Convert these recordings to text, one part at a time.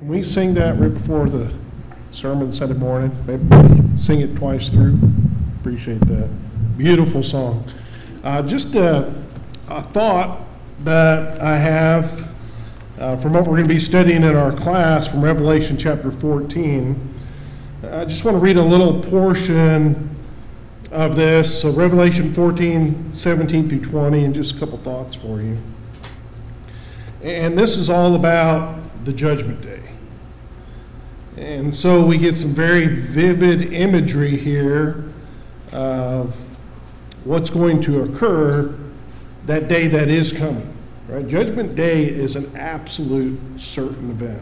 Can we sing that right before the sermon Sunday morning? Maybe sing it twice through. Appreciate that. Beautiful song. Just a thought that I have from what we're going to be studying in our class from Revelation chapter 14. I just want to read a little portion of this. So Revelation 14, 17 through 20, and just a couple thoughts for you. And this is all about the judgment day. And so we get some very vivid imagery here of what's going to occur that day that is coming. Right? Judgment Day is an absolute certain event.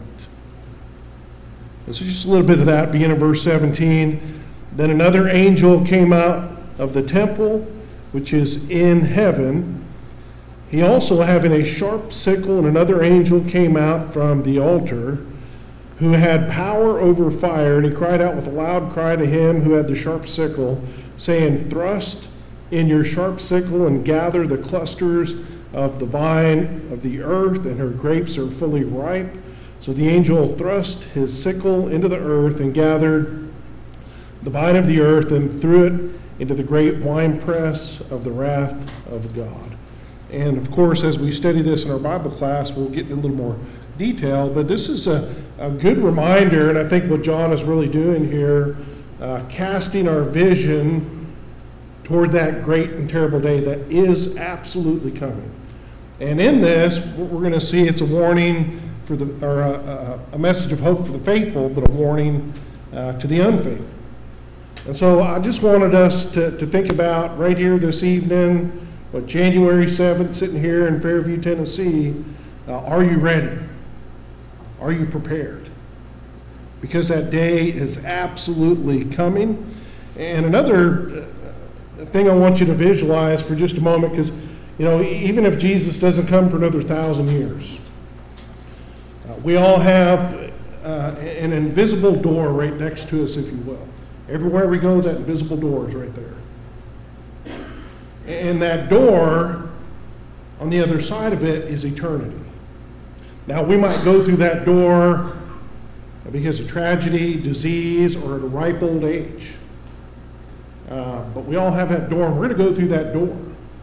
And so just a little bit of that, beginning in verse 17. Then another angel came out of the temple, which is in heaven. He also having a sharp sickle, and another angel came out from the altar, who had power over fire, and he cried out with a loud cry to him who had the sharp sickle, saying, "Thrust in your sharp sickle and gather the clusters of the vine of the earth, and her grapes are fully ripe." So the angel thrust his sickle into the earth and gathered the vine of the earth and threw it into the great winepress of the wrath of God. And of course, as we study this in our Bible class, we'll get into a little more detail, but this is a good reminder, and I think what John is really doing here, casting our vision toward that great and terrible day that is absolutely coming. And in this, we're going to see it's a warning for a message of hope for the faithful, but a warning to the unfaithful. And so I just wanted us to think about right here this evening, January 7th, sitting here in Fairview, Tennessee, are you ready? Are you prepared? Because that day is absolutely coming. And another thing I want you to visualize for just a moment, because even if Jesus doesn't come for another 1,000 years, we all have an invisible door right next to us, if you will. Everywhere we go, that invisible door is right there. And that door, on the other side of it, is eternity. Now, we might go through that door because of tragedy, disease, or at a ripe old age. But we all have that door, and we're going to go through that door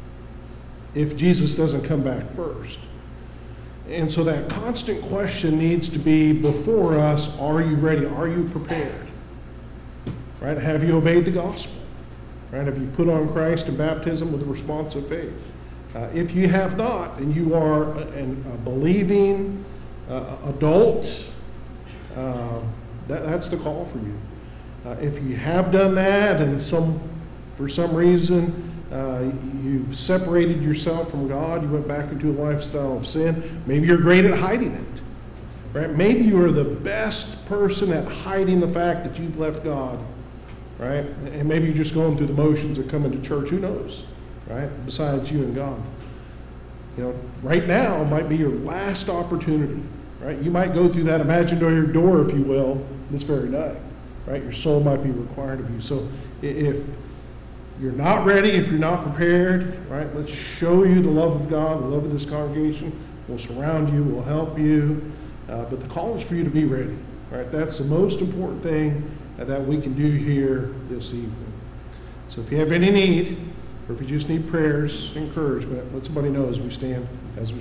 if Jesus doesn't come back first. And so that constant question needs to be before us, are you ready? Are you prepared? Right? Have you obeyed the gospel? Right? Have you put on Christ in baptism with a response of faith? If you have not, and you are a believing adult, that's the call for you. If you have done that, and for some reason you've separated yourself from God, you went back into a lifestyle of sin, maybe you're great at hiding it. Right? Maybe you are the best person at hiding the fact that you've left God. Right? And maybe you're just going through the motions of coming to church. Who knows? Right? Besides you and God. Right now might be your last opportunity. Right? You might go through that imaginary door, if you will, this very night. Right? Your soul might be required of you. So if you're not ready, if you're not prepared, right, let's show you the love of God, the love of this congregation. We'll surround you, we'll help you. But the call is for you to be ready. Right? That's the most important thing that we can do here this evening. So if you have any need, or if you just need prayers, encouragement, let somebody know as we stand